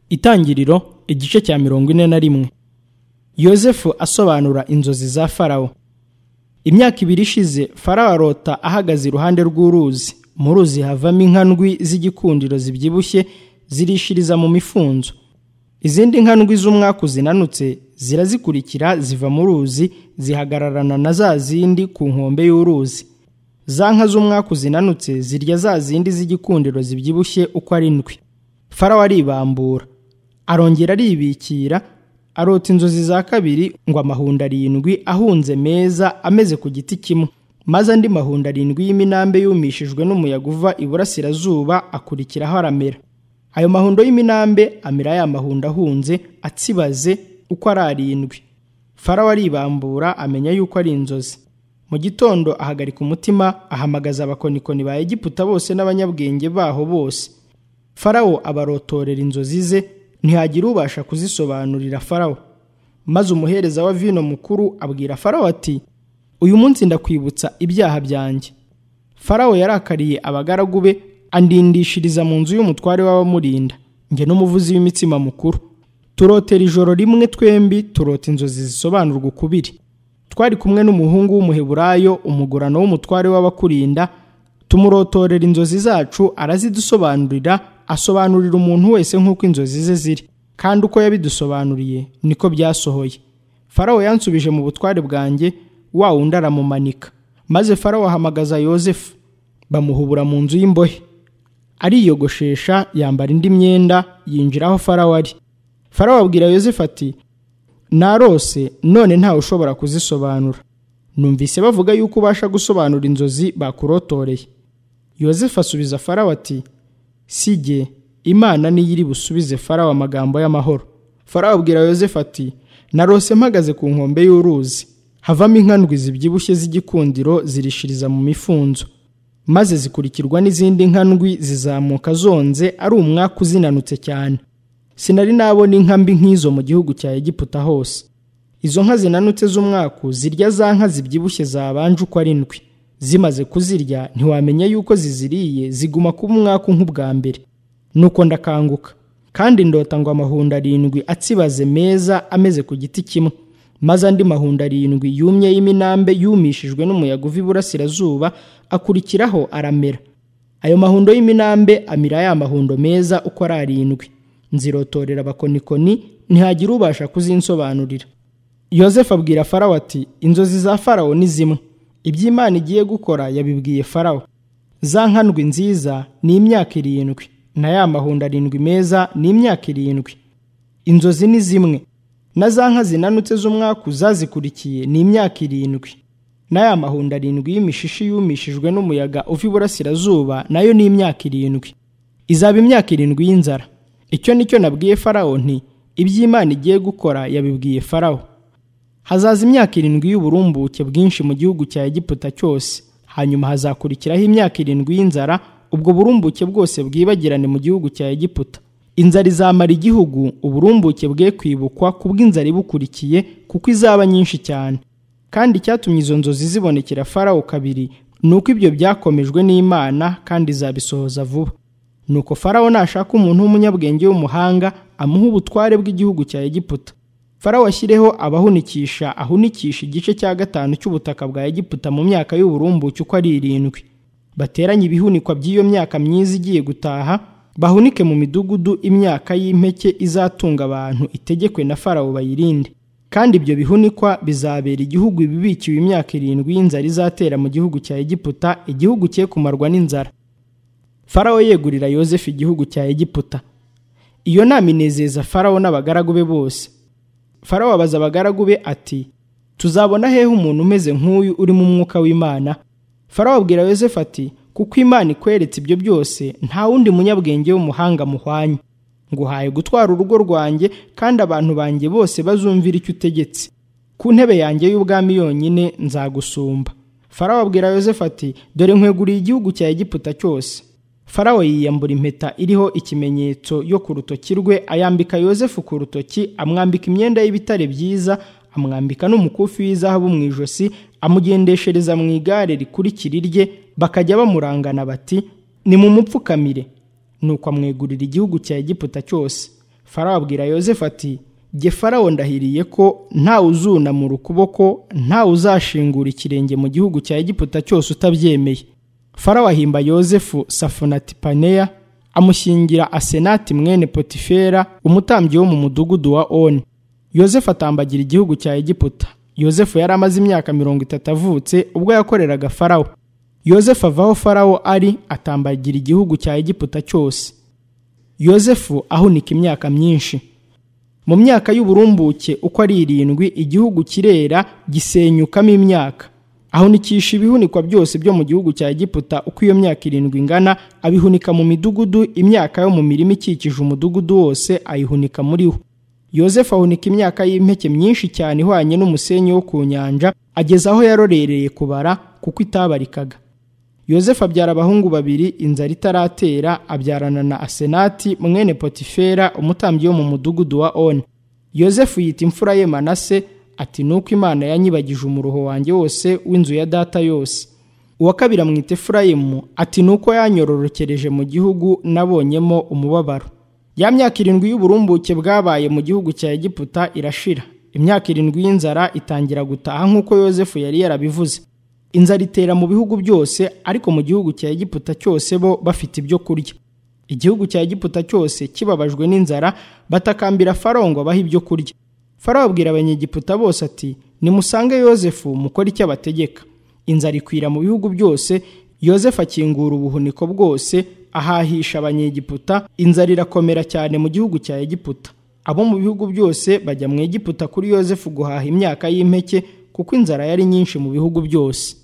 Itangiriro igice cya 41. Yozefu asobanura inzozi za Farawo. Imyaka 2 ishize, Farawo arota ahagaze iruhande rw'uruzi. Mu ruzi havamo inkandwi z'igikundiro zibyibushye zirishiriza mu mifunzo. Izindi nkandwi z'umwaku zinanutse zirazikurikira ziva mu ruzi zihagararana na za zindi ku nkombe y'uruzi. Za nka z'umwaku zinanutse zirya za zindi z'igikundiro zibyibushye uko ari ndwi. Farawo aribambura, arongera aribikira, arota inzozi za kabiri ngo amahundo 7 ahunze meza ameze ku giti kimwe, maze andi mahundo 7 y'iminambe yumishijwe n'umuyaga uva iburasirazuba akurikiraho aramera. Ayo mahundo y'iminambe amera ya mahundo ahunze atsibaze uko ari 7. Farawo aribambura amenya yuko ari inzozi. Mu gitondo ahagarika umutima, ahamagaza abakonikoni ba Egiputa bose n'abanyabwenge baho bose. Farawo abarotorera inzozi ze, ntihagira ubasha kuzisobanurira Farawo. Maze umuhereza wa vino mukuru abwira Farawo ati, uyu munsi ndakwibutsa ibyaha byanjye. Farawo yarakariye abagaragu be, andindishiriza mu nzu y'umutware w'abamurinda, nge n'umuvuzi w'imitsima mukuru. Turotera ijoro rimwe twembi, turota inzozi zisobanurwa ukubiri. Twari kumwe n'umuhungu w'umuheburayo, umugurano w'umutware w'abakurinda, tumurotorera inzozi zacu, arazidusobanurira, asobanurira umuntu wese nk'uko inzozi ze ziri, kandi uko yabidusobanuriye niko byasohoye. Farawo yansubije mu butware bwanjye, wa wundi aramumanika. Maze Farawo ahamagaza Yozefu, bamuhubura mu nzu y'imbohe. Ariyogoshesha, yambara indi myenda, yinjira aho Farawo ari. Farawo abwira Yozefu ati, narose none ntawe ushobora kuzisobanura. Numvise bavuga yuko ubasha gusobanura inzozi bakurotoreye. Yozefu asubiza Farawo ati, sijye, Imana niyo iri busubize Farawo amagambo y'amahoro. Farawo abwira Yozefu ati, narose mpagaze ku nkombe y'uruzi, havamo inkandwi zibyibushye z'igikundiro zirishiriza mu mifunzo, maze zikurikirwa n'izindi nkandwi zizamuka zonze ari umwaku zinanutse cyane. Sinari nabona inka mbi nk'izo mu gihugu cya Egiputa hose. Izo nka zinanutse z'umwaku zirya za nka zibyibushye zabanje uko ari ndwi. Zimaze kuzirya ntiwamenya yuko ziziriye, ziguma kuba umwaku nk'ubwa mbere. Nuko ndakanguka, kandi ndota ngo amahundo 7 atsibaze meza ameze ku giti kimwe, maze andi mahundo 7 yumye y'iminambe yumishijwe n'umuyaga uva iburasirazuba akurikiraho aramera. Ayo mahundo y'iminambe amira ya mahundo meza uko ari 7. Nzirotorera abakonikoni, ntihagira ubasha kuzinsobanurira. Yozefu abwira Farawo ati, inzozi za Farawo ni zimwe. Iby'Imana igiye gukora yabibwiye Farawo. Za nkandwi nziza ni imyaka 7, na ya mahundo 7 meza ni imyaka 7. Inzozi ni zimwe. Na za nka zinanutse z'umwaku zazikurikiye ni imyaka 7. Na ya mahundo 7 y'imishishi yumishijwe n'umuyaga uva iburasirazuba nayo ni imyaka 7. Izaba imyaka 7 y'inzara. Icyo nicyo nabwiye Farawo nti, iby'Imana igiye gukora yabibwiye Farawo. Hazaza imyaka 7 y'uburumbuke bwinshi mu gihugu cya Egiputa cyose, hanyuma hazakurikiraho imyaka 7 y'inzara, ubwo burumbuke bwose bwibagirane mu gihugu cya Egiputa. Inzara izamara igihugu, uburumbuke bwe kwibukwa kubw'inzara ibukurikiye, kuko izaba nyinshi cyane. Kandi icyatumye izo nzozi zibonekera Farawo kabiri, nuko ibyo byakomejwe n'Imana kandi izabisohoza vuba. Nuko Farawo nashaka umuntu w'umunyabwenge w'umuhanga, amuha ubutware bw'igihugu cya Egiputa. Farawo ashyireho abahunikisha, ahunikisha igice cya 5 cy'ubutaka bwa Egiputa mu myaka y'uburumbuke uko ari 7. Bateranye ibihunikwa by'iyo myaka myiza igiye gutaha, bahunike mu midugudu imyaka y'impeke izatunga abantu itegekwe na Farawo bayirinde. Kandi ibyo bihunikwa bizabera igihugu ibibikiwe imyaka 7 y'inzara izatera mu gihugu cya Egiputa, igihugu cye kumarwa n'inzara. Farawo yegurira Yozefu igihugu cya Egiputa. Iyo nama inezeza Farawo n'abagaragu be bose. Farawo abaza abagaragu be ati, tuzabona hehe umuntu umeze nk'uyu uri mu mwuka w'Imana? Farawo abwira Yozefu ati, kuko Imana ikweretse ibyo byose, nta wundi munyabwenge w'umuhanga muhwanye. Nguhaye gutwara urugo rwanjye, kandi abantu banjye bose bazumvira icyo utegetse. Ku ntebe yanjye y'ubwami yonyine nzagusumba. Farawo abwira Yozefu ati, dore nkweguriye igihugu cya Egiputa cyose. Farawo yiyambura impeta iriho ikimenyetso yo ku rutoki rwe, ayambika Yozefu ku rutoki, amwambika imyenda y'ibitare byiza, amwambika n'umukufi w'izahabu mu ijosi, amugendeshereza mu igare rikurikira irye, bakajya bamurangana bati, ni mu mupfukamire. Nuko amwegurira igihugu cya Egiputa cyose. Farawo abwira Yozefu ati, jye Farawo ndahiriye ko ntawe uzunamura ukuboko, ntawe uzashingura ikirenge mu gihugu cya Egiputa cyose utabyemeye. Farawo ahimba Yozefu Safonati-Paneya, amushyingira Asenati mwene Potifera, umutambyi wo mu mudugudu wa Oni. Yozefu atambagira igihugu cya Egiputa. Yozefu yari amaze imyaka 30 avutse ubwo yakoreraga Farawo. Yozefu avaho Farawo ari, atambagira igihugu cya Egiputa cyose. Yozefu ahunika imyaka myinshi. Mu myaka y'uburumbuke uko ari 7, igihugu kirera gisenyukamo imyaka. Ahunikisha ibihunikwa byose byo mu gihugu cya Egiputa uko iyo myaka 7 ingana, abihunika mu midugudu, imyaka yo mu mirima ikikije umudugudu wose ayihunika muri wo. Yozefu ahunika imyaka y'impeke myinshi cyane ihwanye n'umusenyi wo ku nyanja, ageza aho yarorereye kubara kuko itabarikaga. Yozefu abyara abahungu 2 inzara itaratera, abyarana na Asenati mwene Potifera, umutambyi wo mu mudugudu wa Oni. Yozefu yita imfura ye Manase, ati nuko Imana yanyibagije umuruho wanjye wose w'inzu ya data yose. Uwa kabiri amwita Efurayimu, ati nuko yanyororokereje mu gihugu nabonyemo umubabaro. Ya myaka 7 y'uburumbuke bwabaye mu gihugu cya Egiputa irashira. Imyaka 7 y'inzara itangira gutaha nk'uko Yozefu yari yarabivuze. Inzara itera mu bihugu byose, ariko mu gihugu cya Egiputa cyose bo bafite ibyo kurya. Igihugu cya Egiputa cyose kibabajwe n'inzara, batakambira Farawo ngo abahe ibyo kurya. Farawo abwira Abanyegiputa bose ati, nimusange Yozefu mukora icyo abategeka. Inzara ikwira mu bihugu byose. Yozefu akingura ubuhuniko bwose, ahahisha Abanyegiputa. Inzara irakomera cyane mu gihugu cya Egiputa. Abo mu bihugu byose bajya mu Egiputa kuri Yozefu guhaha imyaka y'impeke, kuko inzara yari nyinshi mu bihugu byose.